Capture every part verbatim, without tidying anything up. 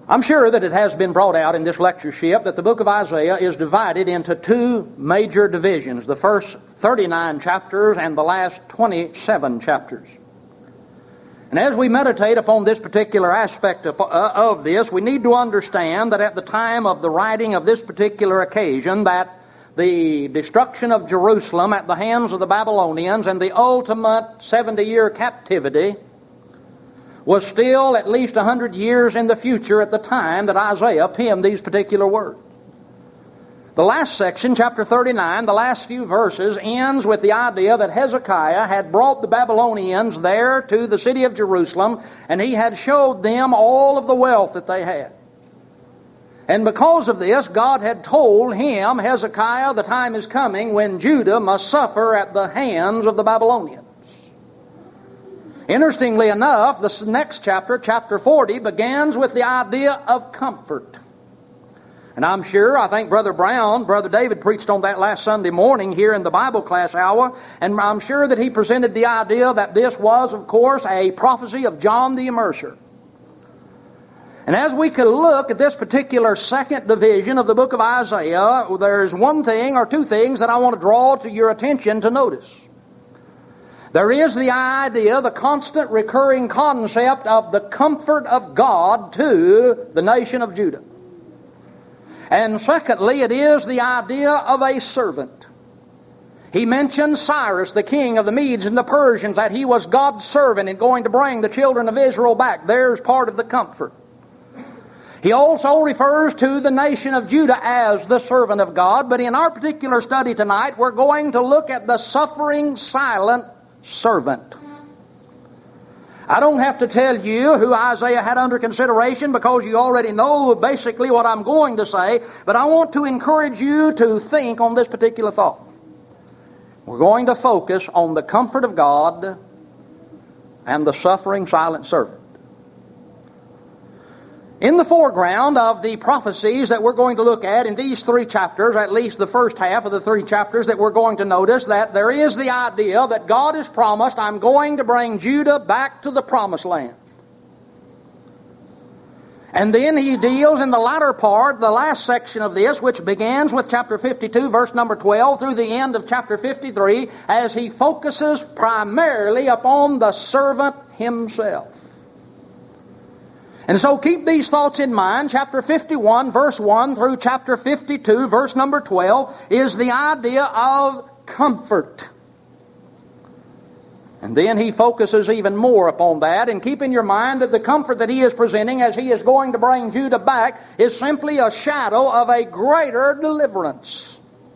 I'm sure that it has been brought out in this lectureship that the book of Isaiah is divided into two major divisions, the first thirty-nine chapters and the last twenty-seven chapters. And as we meditate upon this particular aspect of, uh, of this, we need to understand that at the time of the writing of this particular occasion, that the destruction of Jerusalem at the hands of the Babylonians and the ultimate seventy-year captivity was still at least one hundred years in the future at the time that Isaiah penned these particular words. The last section, chapter thirty-nine, the last few verses, ends with the idea that Hezekiah had brought the Babylonians there to the city of Jerusalem, and he had showed them all of the wealth that they had. And because of this, God had told him, Hezekiah, the time is coming when Judah must suffer at the hands of the Babylonians. Interestingly enough, the next chapter, chapter forty, begins with the idea of comfort. And I'm sure, I think Brother Brown, Brother David preached on that last Sunday morning here in the Bible class hour, and I'm sure that he presented the idea that this was, of course, a prophecy of John the Immerser. And as we could look at this particular second division of the book of Isaiah, there's one thing or two things that I want to draw to your attention to notice. There is the idea, the constant recurring concept of the comfort of God to the nation of Judah. And secondly, it is the idea of a servant. He mentions Cyrus, the king of the Medes and the Persians, that he was God's servant and going to bring the children of Israel back. There's part of the comfort. He also refers to the nation of Judah as the servant of God. But in our particular study tonight, we're going to look at the suffering, silent servant. I don't have to tell you who Isaiah had under consideration because you already know basically what I'm going to say, but I want to encourage you to think on this particular thought. We're going to focus on the comfort of God and the suffering silent servant. In the foreground of the prophecies that we're going to look at in these three chapters, at least the first half of the three chapters, that we're going to notice that there is the idea that God has promised, I'm going to bring Judah back to the promised land. And then he deals in the latter part, the last section of this, which begins with chapter fifty-two, verse number twelve, through the end of chapter fifty-three, as he focuses primarily upon the servant himself. And so keep these thoughts in mind. Chapter fifty-one, verse one through chapter fifty-two, verse number twelve, is the idea of comfort. And then he focuses even more upon that. And keep in your mind that the comfort that he is presenting as he is going to bring Judah back is simply a shadow of a greater deliverance.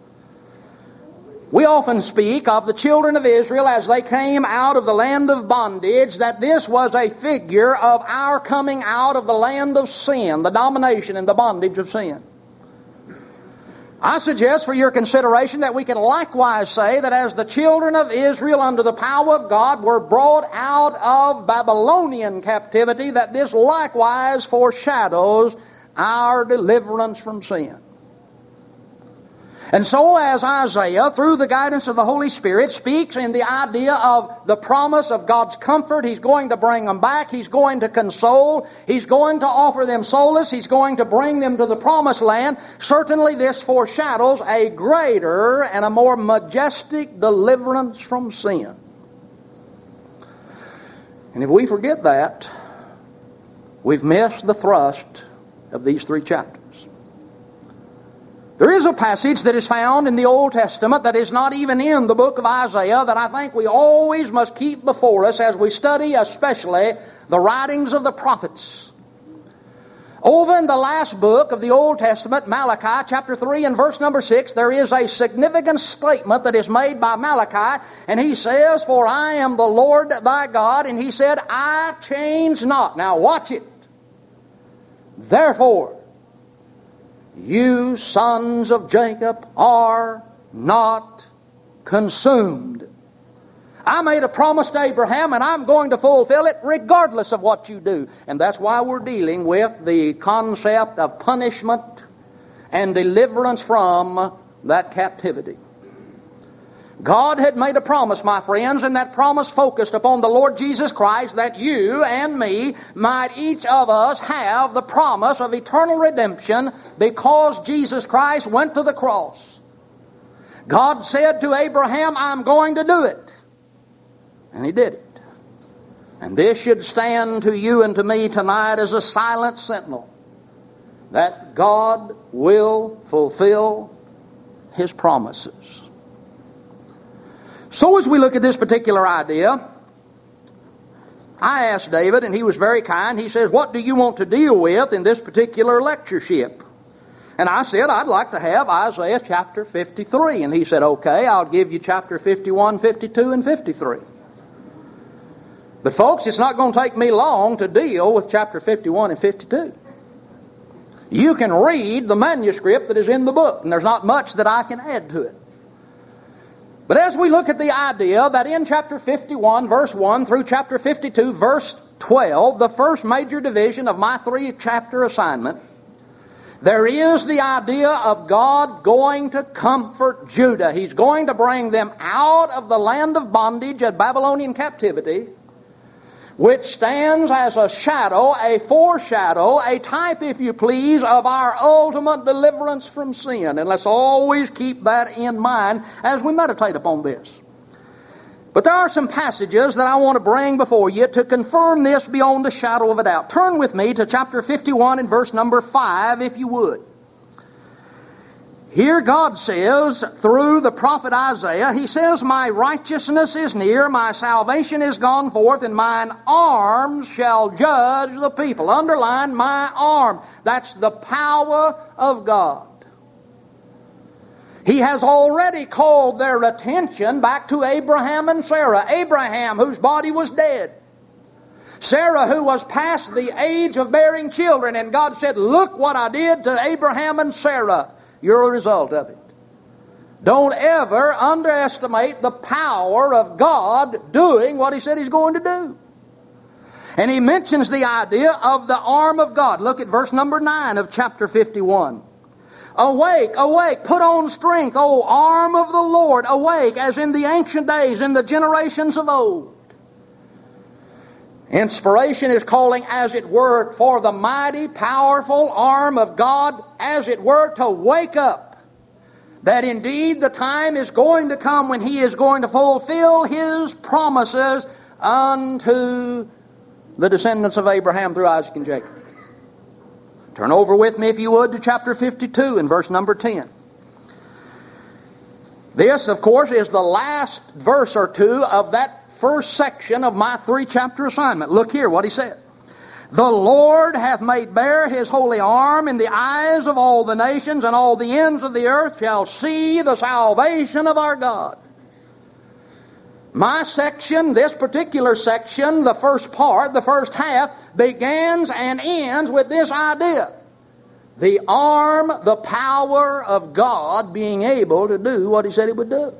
We often speak of the children of Israel as they came out of the land of bondage, that this was a figure of our coming out of the land of sin, the domination and the bondage of sin. I suggest for your consideration that we can likewise say that as the children of Israel under the power of God were brought out of Babylonian captivity, that this likewise foreshadows our deliverance from sin. And so as Isaiah, through the guidance of the Holy Spirit, speaks in the idea of the promise of God's comfort, He's going to bring them back, He's going to console, He's going to offer them solace, He's going to bring them to the promised land. Certainly this foreshadows a greater and a more majestic deliverance from sin. And if we forget that, we've missed the thrust of these three chapters. There is a passage that is found in the Old Testament that is not even in the book of Isaiah that I think we always must keep before us as we study especially the writings of the prophets. Over in the last book of the Old Testament, Malachi chapter three and verse number six, there is a significant statement that is made by Malachi, and he says, "For I am the Lord thy God," and he said, "I change not." Now watch it. "Therefore, you sons of Jacob are not consumed." I made a promise to Abraham and I'm going to fulfill it regardless of what you do. And that's why we're dealing with the concept of punishment and deliverance from that captivity. God had made a promise, my friends, and that promise focused upon the Lord Jesus Christ, that you and me might each of us have the promise of eternal redemption because Jesus Christ went to the cross. God said to Abraham, I'm going to do it. And He did it. And this should stand to you and to me tonight as a silent sentinel that God will fulfill His promises. So as we look at this particular idea, I asked David, and he was very kind. He says, what do you want to deal with in this particular lectureship? And I said, I'd like to have Isaiah chapter fifty-three. And he said, okay, I'll give you chapter fifty-one, fifty-two, and fifty-three. But folks, it's not going to take me long to deal with chapter fifty-one and fifty-two. You can read the manuscript that is in the book, and there's not much that I can add to it. But as we look at the idea that in chapter fifty-one, verse one, through chapter fifty-two, verse twelve, the first major division of my three-chapter assignment, there is the idea of God going to comfort Judah. He's going to bring them out of the land of bondage at Babylonian captivity, which stands as a shadow, a foreshadow, a type, if you please, of our ultimate deliverance from sin. And let's always keep that in mind as we meditate upon this. But there are some passages that I want to bring before you to confirm this beyond a shadow of a doubt. Turn with me to chapter fifty-one and verse number five, if you would. Here God says, through the prophet Isaiah, He says, my righteousness is near, my salvation is gone forth, and mine arm shall judge the people. Underline, my arm. That's the power of God. He has already called their attention back to Abraham and Sarah. Abraham, whose body was dead. Sarah, who was past the age of bearing children. And God said, look what I did to Abraham and Sarah. You're a result of it. Don't ever underestimate the power of God doing what He said He's going to do. And He mentions the idea of the arm of God. Look at verse number nine of chapter fifty-one. Awake, awake, put on strength, O arm of the Lord, awake, as in the ancient days, in the generations of old. Inspiration is calling, as it were, for the mighty, powerful arm of God, as it were, to wake up. That indeed the time is going to come when He is going to fulfill His promises unto the descendants of Abraham through Isaac and Jacob. Turn over with me, if you would, to chapter fifty-two and verse number ten. This, of course, is the last verse or two of that first section of my three-chapter assignment. Look here what He said. The Lord hath made bare His holy arm in the eyes of all the nations, and all the ends of the earth shall see the salvation of our God. My section, this particular section, the first part, the first half, begins and ends with this idea. The arm, the power of God being able to do what He said He would do.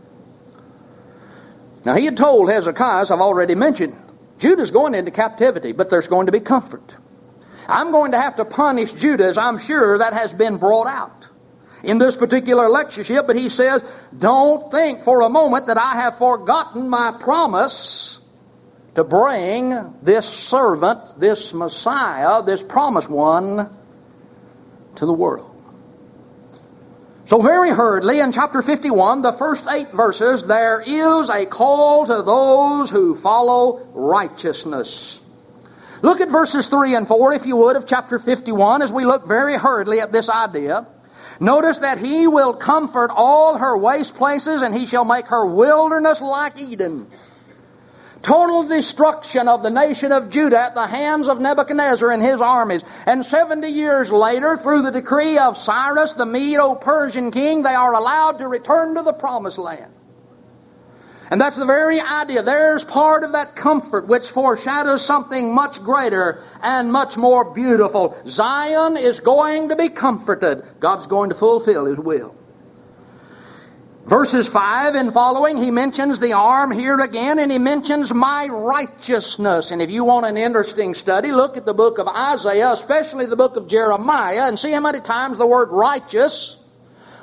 Now, He had told Hezekiah, as I've already mentioned, Judah's going into captivity, but there's going to be comfort. I'm going to have to punish Judah, as I'm sure that has been brought out in this particular lectureship. But He says, don't think for a moment that I have forgotten my promise to bring this servant, this Messiah, this promised one to the world. So very hurriedly, in chapter fifty-one, the first eight verses, there is a call to those who follow righteousness. Look at verses three and four, if you would, of chapter fifty-one, as we look very hurriedly at this idea. Notice that He will comfort all her waste places, and He shall make her wilderness like Eden. Total destruction of the nation of Judah at the hands of Nebuchadnezzar and his armies. And seventy years later, through the decree of Cyrus, the Medo-Persian king, they are allowed to return to the promised land. And that's the very idea. There's part of that comfort which foreshadows something much greater and much more beautiful. Zion is going to be comforted. God's going to fulfill His will. Verses five and following, He mentions the arm here again, and He mentions my righteousness. And if you want an interesting study, look at the book of Isaiah, especially the book of Jeremiah, and see how many times the word righteous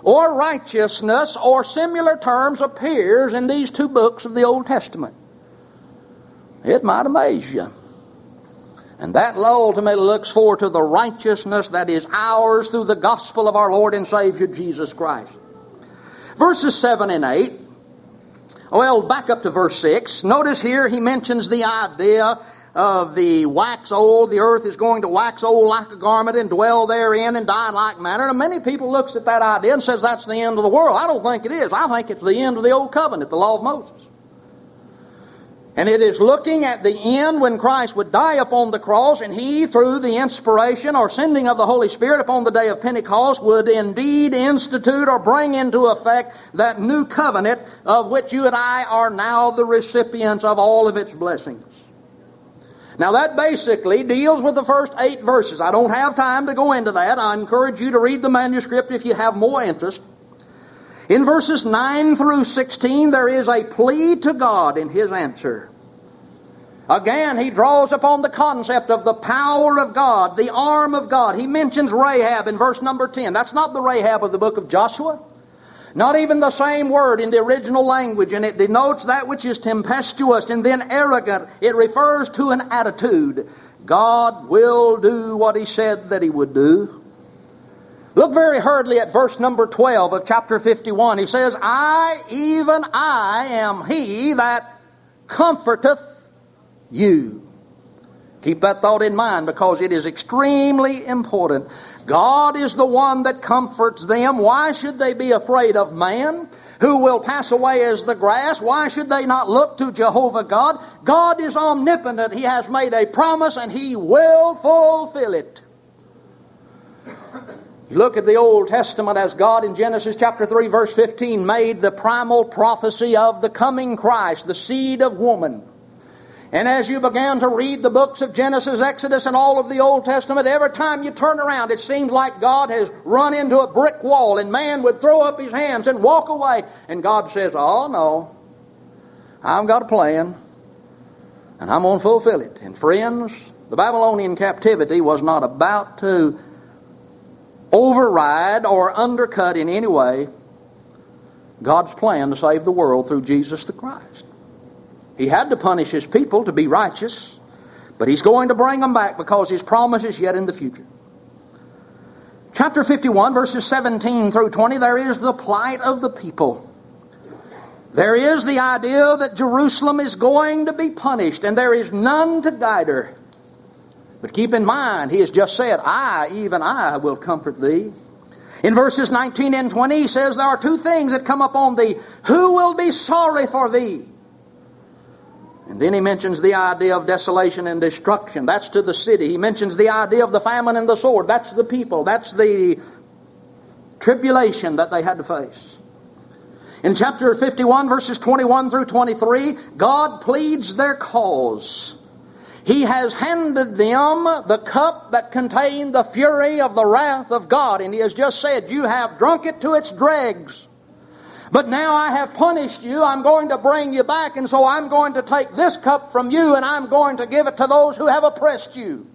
or righteousness or similar terms appears in these two books of the Old Testament. It might amaze you. And that ultimately looks forward to the righteousness that is ours through the gospel of our Lord and Savior Jesus Christ. Verses seven and eight. Well, back up to verse six. Notice here he mentions the idea of the wax old. The earth is going to wax old like a garment and dwell therein and die in like manner. And many people looks at that idea and says that's the end of the world. I don't think it is. I think it's the end of the old covenant, the law of Moses. And it is looking at the end when Christ would die upon the cross, and He, through the inspiration or sending of the Holy Spirit upon the day of Pentecost, would indeed institute or bring into effect that new covenant of which you and I are now the recipients of all of its blessings. Now that basically deals with the first eight verses. I don't have time to go into that. I encourage you to read the manuscript if you have more interest. In verses nine through sixteen, there is a plea to God in His answer. Again, he draws upon the concept of the power of God, the arm of God. He mentions Rahab in verse number ten. That's not the Rahab of the book of Joshua. Not even the same word in the original language, and it denotes that which is tempestuous and then arrogant. It refers to an attitude. God will do what He said that He would do. Look very hurriedly at verse number twelve of chapter fifty-one. He says, I, even I, am He that comforteth you. Keep that thought in mind because it is extremely important. God is the one that comforts them. Why should they be afraid of man who will pass away as the grass? Why should they not look to Jehovah God? God is omnipotent. He has made a promise and He will fulfill it. You look at the Old Testament as God in Genesis chapter three verse fifteen made the primal prophecy of the coming Christ, the seed of woman. And as you began to read the books of Genesis, Exodus, and all of the Old Testament, every time you turn around, it seems like God has run into a brick wall and man would throw up his hands and walk away. And God says, oh no, I've got a plan and I'm going to fulfill it. And friends, the Babylonian captivity was not about to override or undercut in any way God's plan to save the world through Jesus the Christ. He had to punish His people to be righteous, but He's going to bring them back because His promise is yet in the future. Chapter fifty-one, verses seventeen through twenty, there is the plight of the people. There is the idea that Jerusalem is going to be punished, and there is none to guide her. But keep in mind, He has just said, I, even I, will comfort thee. In verses nineteen and twenty, He says, there are two things that come upon thee. Who will be sorry for thee? And then He mentions the idea of desolation and destruction. That's to the city. He mentions the idea of the famine and the sword. That's the people. That's the tribulation that they had to face. In chapter fifty-one, verses twenty-one through twenty-three, God pleads their cause. He has handed them the cup that contained the fury of the wrath of God. And He has just said, you have drunk it to its dregs. But now I have punished you. I'm going to bring you back. And so I'm going to take this cup from you and I'm going to give it to those who have oppressed you.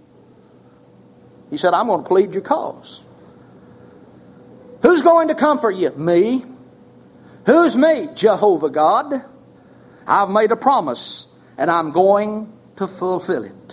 He said, I'm going to plead your cause. Who's going to comfort you? Me. Who's me? Jehovah God. I've made a promise and I'm going to fulfill it.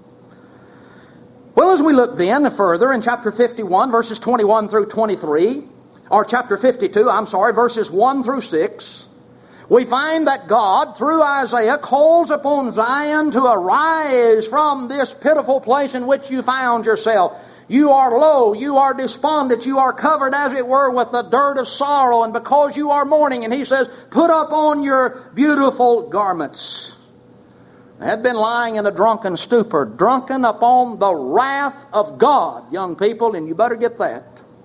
Well, as we look then further in chapter fifty-one, verses twenty-one through twenty-three, or chapter fifty-two, I'm sorry, verses one through six, we find that God, through Isaiah, calls upon Zion to arise from this pitiful place in which you found yourself. You are low, you are despondent, you are covered as it were with the dirt of sorrow, and because you are mourning, and He says, put up on your beautiful garments. They had been lying in a drunken stupor, drunken upon the wrath of God, young people, and you better get that.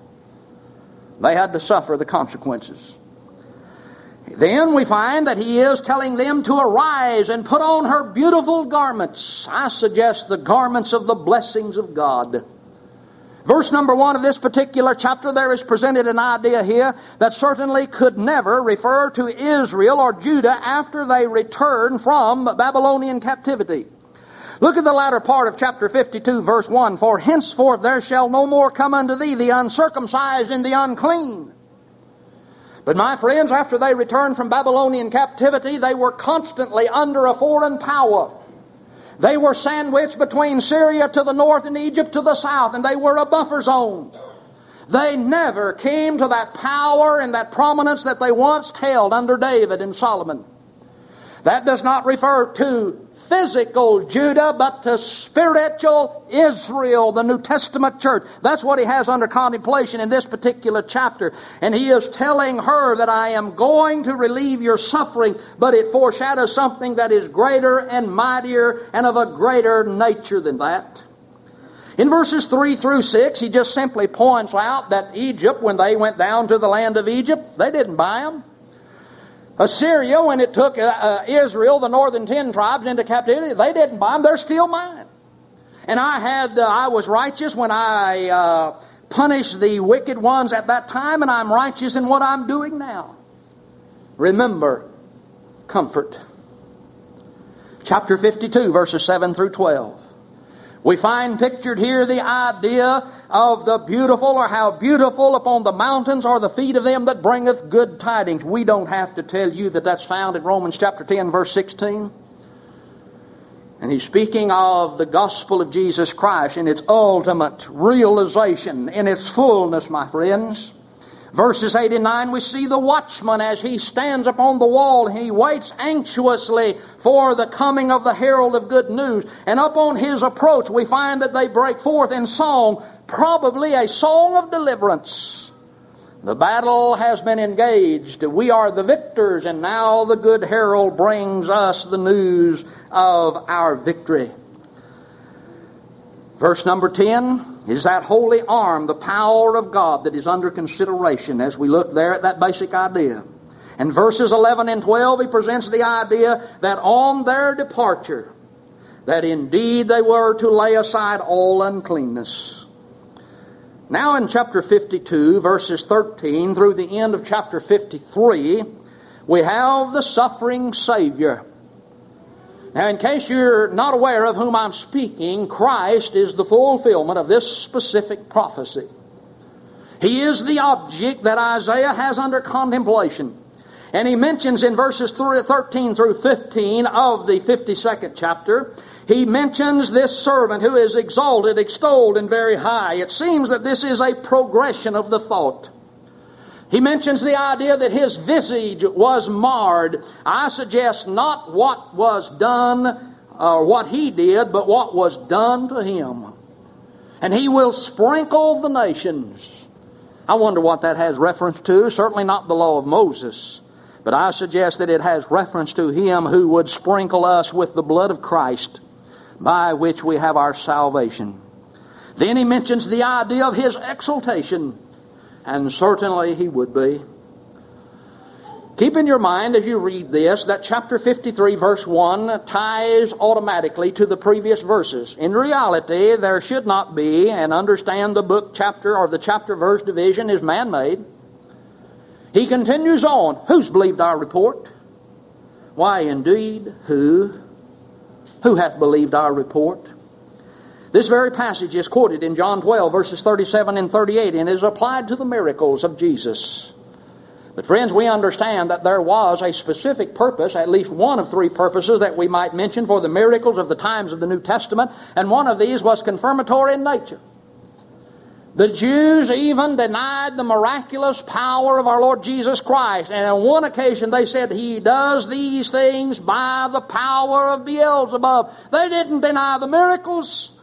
They had to suffer the consequences. Then we find that He is telling them to arise and put on her beautiful garments. I suggest the garments of the blessings of God. Verse number one of this particular chapter, there is presented an idea here that certainly could never refer to Israel or Judah after they returned from Babylonian captivity. Look at the latter part of chapter fifty-two, verse one. For henceforth there shall no more come unto thee the uncircumcised and the unclean. But my friends, after they returned from Babylonian captivity, they were constantly under a foreign power. They were sandwiched between Syria to the north and Egypt to the south, and they were a buffer zone. They never came to that power and that prominence that they once held under David and Solomon. That does not refer to physical Judah, but to spiritual Israel, the New Testament church. That's what he has under contemplation in this particular chapter. And he is telling her that I am going to relieve your suffering, but it foreshadows something that is greater and mightier and of a greater nature than that. In verses three through six, he just simply points out that Egypt, when they went down to the land of Egypt, they didn't buy them. Assyria, when it took uh, uh, Israel, the northern ten tribes, into captivity, they didn't buy them. They're still mine. And I had, uh, I was righteous when I uh, punished the wicked ones at that time, and I'm righteous in what I'm doing now. Remember, comfort. Chapter fifty-two, verses seven through twelve. We find pictured here the idea of the beautiful, or how beautiful upon the mountains are the feet of them that bringeth good tidings. We don't have to tell you that that's found in Romans chapter ten, verse sixteen. And he's speaking of the gospel of Jesus Christ in its ultimate realization, in its fullness, my friends. Verses eight and nine, we see the watchman as he stands upon the wall. He waits anxiously for the coming of the herald of good news. And upon his approach, we find that they break forth in song, probably a song of deliverance. The battle has been engaged. We are the victors, and now the good herald brings us the news of our victory. Verse number ten is that holy arm, the power of God that is under consideration as we look there at that basic idea. In verses eleven and twelve, he presents the idea that on their departure, that indeed they were to lay aside all uncleanness. Now in chapter fifty-two, verses thirteen through the end of chapter fifty-three, we have the suffering Savior. Now, in case you're not aware of whom I'm speaking, Christ is the fulfillment of this specific prophecy. He is the object that Isaiah has under contemplation. And he mentions in verses thirteen through fifteen of the fifty-second chapter, he mentions this servant who is exalted, extolled, and very high. It seems that this is a progression of the thought. He mentions the idea that his visage was marred. I suggest not what was done or what he did, but what was done to him. And he will sprinkle the nations. I wonder what that has reference to. Certainly not the law of Moses. But I suggest that it has reference to him who would sprinkle us with the blood of Christ, by which we have our salvation. Then he mentions the idea of his exaltation. And certainly he would be. Keep in your mind as you read this that chapter fifty-three verse one ties automatically to the previous verses. In reality, there should not be, and understand the book chapter or the chapter verse division is man-made. He continues on. Who's believed our report? Why indeed, who? Who hath believed our report? This very passage is quoted in John twelve, verses thirty-seven and thirty-eight, and is applied to the miracles of Jesus. But friends, we understand that there was a specific purpose, at least one of three purposes that we might mention for the miracles of the times of the New Testament, and one of these was confirmatory in nature. The Jews even denied the miraculous power of our Lord Jesus Christ, and on one occasion they said, He does these things by the power of Beelzebub. They didn't deny the miracles.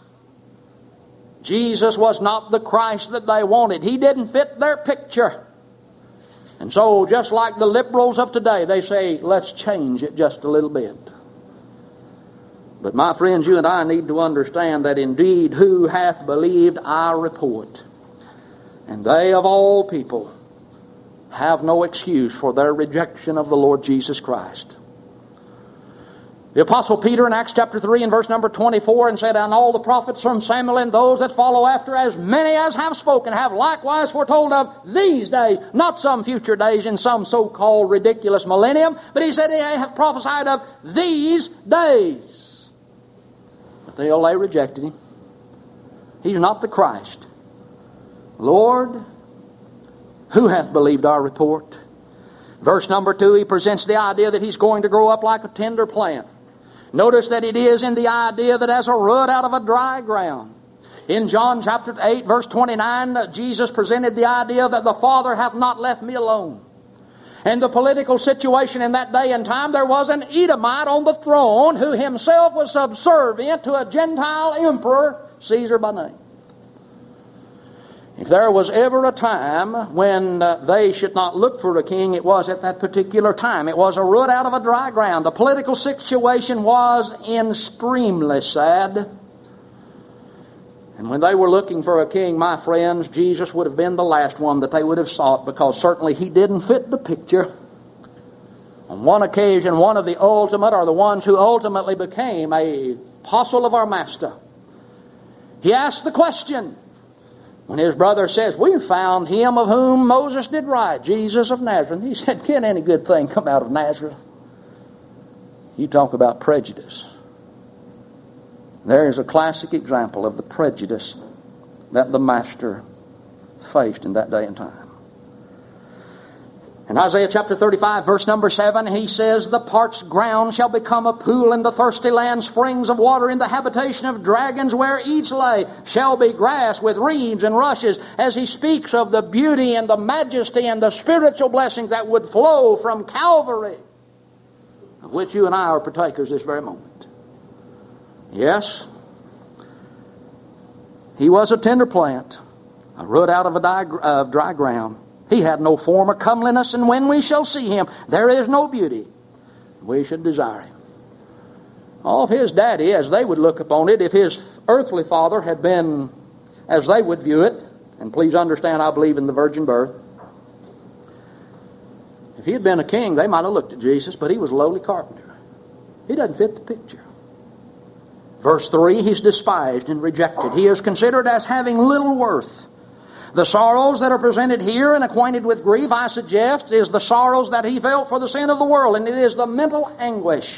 Jesus was not the Christ that they wanted. He didn't fit their picture. And so, just like the liberals of today, they say, let's change it just a little bit. But my friends, you and I need to understand that indeed who hath believed our report? And they of all people have no excuse for their rejection of the Lord Jesus Christ. The Apostle Peter in Acts chapter three and verse number twenty-four, and said, And all the prophets from Samuel and those that follow after, as many as have spoken, have likewise foretold of these days, not some future days in some so-called ridiculous millennium, but he said they have prophesied of these days. But they all they rejected him. He's not the Christ. Lord, who hath believed our report? Verse number two, he presents the idea that he's going to grow up like a tender plant. Notice that it is in the idea that as a root out of a dry ground. In John chapter eight, verse twenty-nine, Jesus presented the idea that the Father hath not left me alone. And the political situation in that day and time, there was an Edomite on the throne who himself was subservient to a Gentile emperor, Caesar by name. If there was ever a time when uh, they should not look for a king, it was at that particular time. It was a root out of a dry ground. The political situation was extremely sad. And when they were looking for a king, my friends, Jesus would have been the last one that they would have sought, because certainly he didn't fit the picture. On one occasion, one of the ultimate, or the ones who ultimately became a apostle of our Master, he asked the question, when his brother says, we found him of whom Moses did write, Jesus of Nazareth. He said, can any good thing come out of Nazareth? You talk about prejudice. There is a classic example of the prejudice that the Master faced in that day and time. In Isaiah chapter thirty-five, verse number seven, he says, the parched ground shall become a pool, and the thirsty land springs of water. In the habitation of dragons where each lay shall be grass with reeds and rushes, as he speaks of the beauty and the majesty and the spiritual blessings that would flow from Calvary, of which you and I are partakers this very moment. Yes, he was a tender plant, a root out of a dry, uh, dry ground. He had no form or comeliness, and when we shall see him, there is no beauty. We should desire him. All of his daddy, as they would look upon it, if his earthly father had been as they would view it, and please understand, I believe in the virgin birth. If he had been a king, they might have looked at Jesus, but he was a lowly carpenter. He doesn't fit the picture. Verse three, he's despised and rejected. He is considered as having little worth. The sorrows that are presented here and acquainted with grief, I suggest, is the sorrows that he felt for the sin of the world, and it is the mental anguish.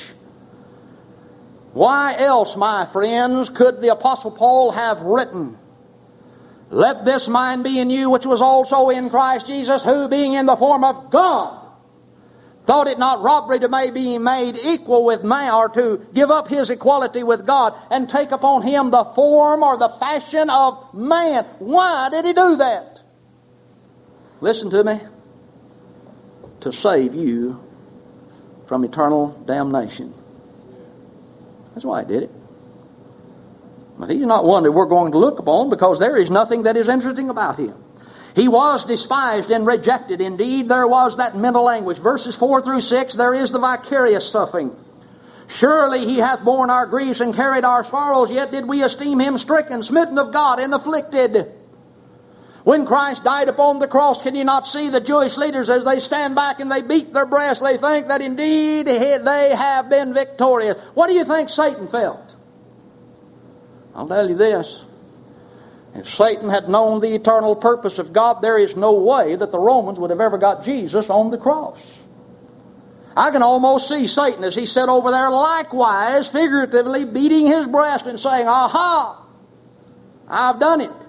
Why else, my friends, could the Apostle Paul have written, let this mind be in you, which was also in Christ Jesus, who being in the form of God, thought it not robbery to may be made equal with man, or to give up his equality with God, and take upon him the form or the fashion of man. Why did he do that? Listen to me. To save you from eternal damnation. That's why he did it. But he's not one that we're going to look upon, because there is nothing that is interesting about him. He was despised and rejected. Indeed, there was that mental anguish. Verses four through six, there is the vicarious suffering. Surely he hath borne our griefs and carried our sorrows, yet did we esteem him stricken, smitten of God, and afflicted. When Christ died upon the cross, can you not see the Jewish leaders as they stand back and they beat their breasts? They think that indeed they have been victorious. What do you think Satan felt? I'll tell you this. If Satan had known the eternal purpose of God, there is no way that the Romans would have ever got Jesus on the cross. I can almost see Satan as he sat over there likewise, figuratively beating his breast and saying, aha, I've done it.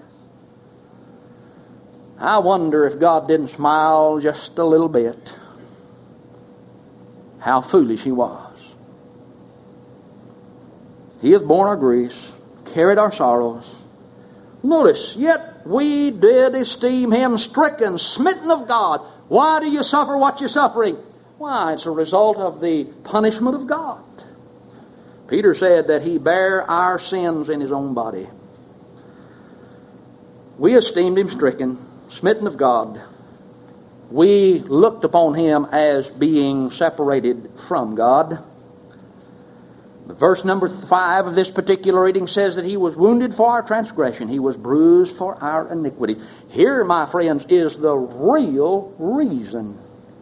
I wonder if God didn't smile just a little bit. How foolish he was. He hath borne our griefs, carried our sorrows. Notice, yet we did esteem him stricken, smitten of God. Why do you suffer what you're suffering? Why, it's a result of the punishment of God. Peter said that he bare our sins in his own body. We esteemed him stricken, smitten of God. We looked upon him as being separated from God. Verse number five of this particular reading says that he was wounded for our transgression. He was bruised for our iniquity. Here, my friends, is the real reason.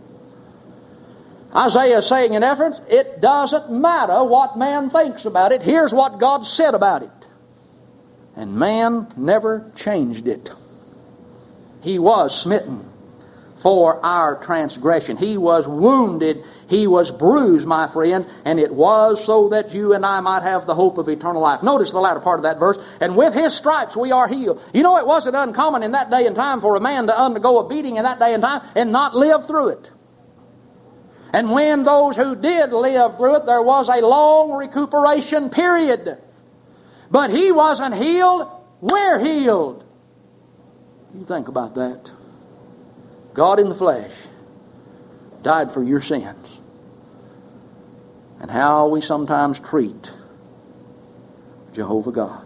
Isaiah is saying in essence, it doesn't matter what man thinks about it. Here's what God said about it. And man never changed it. He was smitten for our transgression. He was wounded. He was bruised, my friend, and it was so that you and I might have the hope of eternal life. Notice the latter part of that verse. And with his stripes we are healed. You know, it wasn't uncommon in that day and time for a man to undergo a beating in that day and time and not live through it. And when those who did live through it, there was a long recuperation period. But he wasn't healed. We're healed. You think about that. God in the flesh died for your sins. And how we sometimes treat Jehovah God.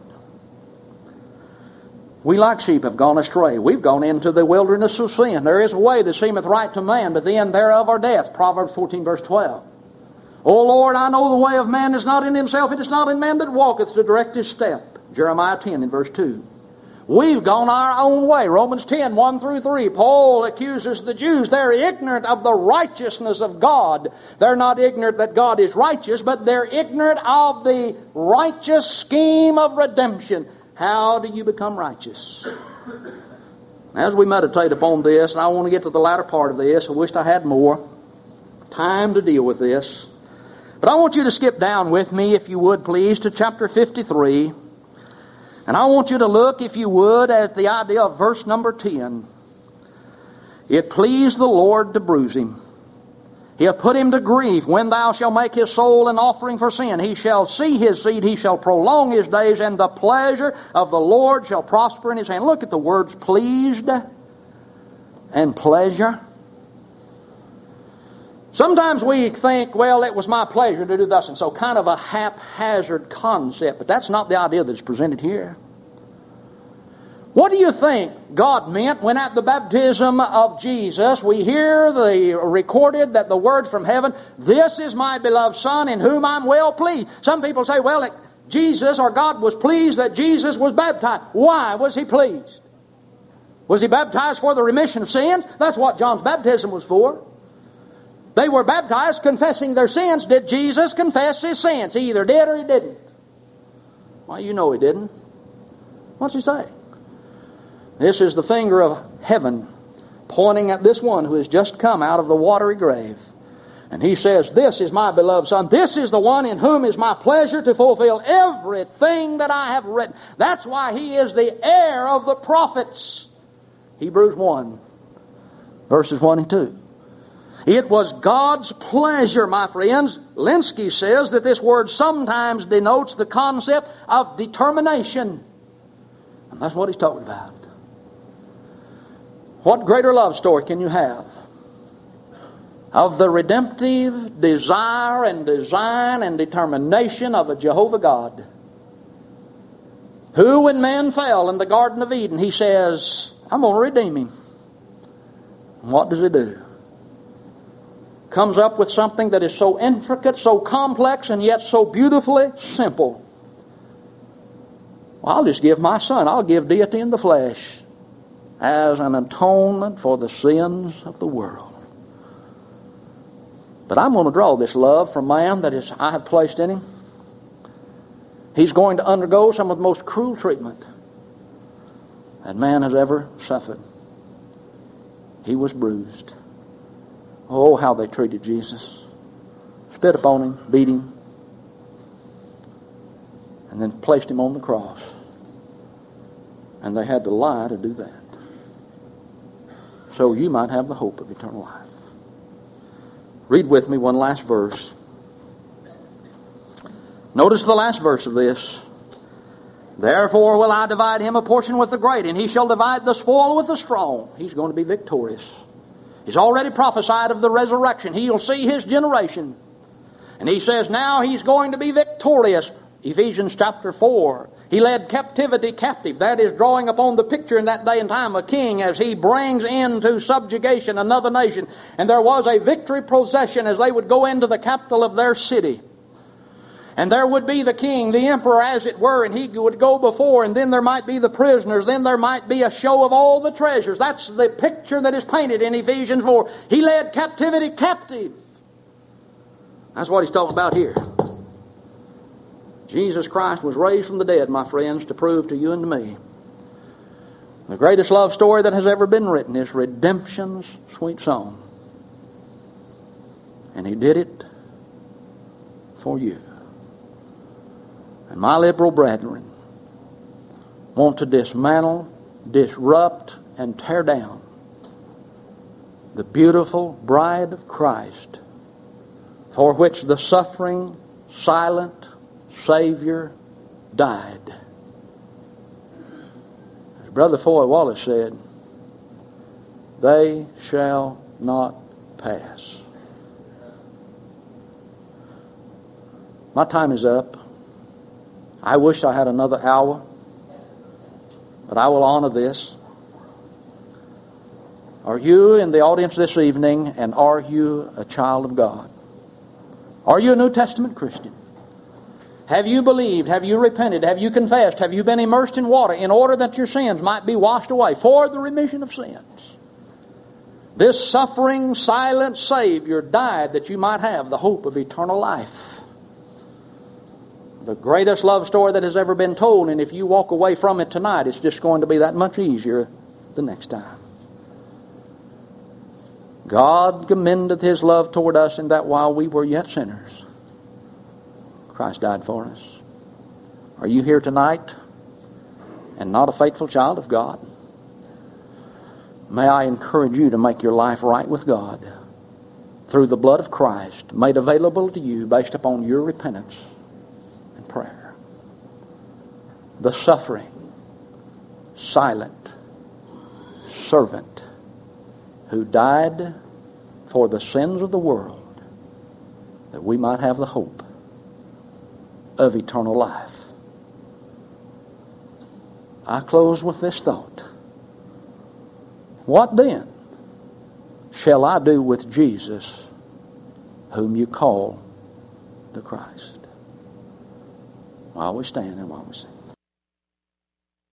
We like sheep have gone astray. We've gone into the wilderness of sin. There is a way that seemeth right to man, but the end thereof are death. Proverbs fourteen verse twelve. O Lord, I know the way of man is not in himself. It is not in man that walketh to direct his step. Jeremiah ten in verse two. We've gone our own way. Romans ten, one through three. Paul accuses the Jews. They're ignorant of the righteousness of God. They're not ignorant that God is righteous, but they're ignorant of the righteous scheme of redemption. How do you become righteous? As we meditate upon this, and I want to get to the latter part of this, I wished I had more time to deal with this. But I want you to skip down with me, if you would please, to chapter fifty-three. And I want you to look, if you would, at the idea of verse number ten. It pleased the Lord to bruise him. He hath put him to grief. When thou shalt make his soul an offering for sin, he shall see his seed, he shall prolong his days, and the pleasure of the Lord shall prosper in his hand. Look at the words pleased and pleasure. Sometimes we think, well, it was my pleasure to do thus and so, kind of a haphazard concept, but that's not the idea that's presented here. What do you think God meant when at the baptism of Jesus we hear the recorded that the words from heaven, this is my beloved Son in whom I'm well pleased. Some people say, well, it, Jesus or God was pleased that Jesus was baptized. Why was he pleased? Was he baptized for the remission of sins? That's what John's baptism was for. They were baptized confessing their sins. Did Jesus confess his sins? He either did or he didn't. Well, you know he didn't. What's he say? This is the finger of heaven pointing at this one who has just come out of the watery grave. And he says, this is my beloved Son. This is the one in whom is my pleasure to fulfill everything that I have written. That's why he is the heir of the prophets. Hebrews one, verses one and two. It was God's pleasure, my friends. Lenski says that this word sometimes denotes the concept of determination. And that's what he's talking about. What greater love story can you have of the redemptive desire and design and determination of a Jehovah God, who, when man fell in the Garden of Eden, he says, I'm going to redeem him. And what does he do? Comes up with something that is so intricate, so complex, and yet so beautifully simple. Well, I'll just give my Son. I'll give deity in the flesh as an atonement for the sins of the world. But I'm going to draw this love from man that is I have placed in him. He's going to undergo some of the most cruel treatment that man has ever suffered. He was bruised. Oh, how they treated Jesus. Spit upon him, beat him, and then placed him on the cross. And they had to lie to do that. So you might have the hope of eternal life. Read with me one last verse. Notice the last verse of this. Therefore will I divide him a portion with the great, and he shall divide the spoil with the strong. He's going to be victorious. He's already prophesied of the resurrection. He'll see his generation. And he says now he's going to be victorious. Ephesians chapter four. He led captivity captive. That is drawing upon the picture in that day and time, a king as he brings into subjugation another nation. And there was a victory procession as they would go into the capital of their city. And there would be the king, the emperor as it were, and he would go before, and then there might be the prisoners, then there might be a show of all the treasures. That's the picture that is painted in Ephesians four. He led captivity captive. That's what he's talking about here. Jesus Christ was raised from the dead, my friends, to prove to you and to me the greatest love story that has ever been written is redemption's sweet song. And he did it for you. And my liberal brethren want to dismantle, disrupt, and tear down the beautiful bride of Christ for which the suffering, silent Savior died. As Brother Foy Wallace said, they shall not pass. My time is up. I wish I had another hour, but I will honor this. Are you in the audience this evening, and are you a child of God? Are you a New Testament Christian? Have you believed? Have you repented? Have you confessed? Have you been immersed in water in order that your sins might be washed away for the remission of sins? This suffering, silent Savior died that you might have the hope of eternal life. The greatest love story that has ever been told, and if you walk away from it tonight, it's just going to be that much easier the next time. God commendeth His love toward us in that while we were yet sinners, Christ died for us. Are you here tonight and not a faithful child of God? May I encourage you to make your life right with God through the blood of Christ made available to you based upon your repentance and prayer. The suffering, silent servant who died for the sins of the world that we might have the hope of eternal life. I close with this thought. What then shall I do with Jesus, whom you call the Christ? While we stand and while we sing.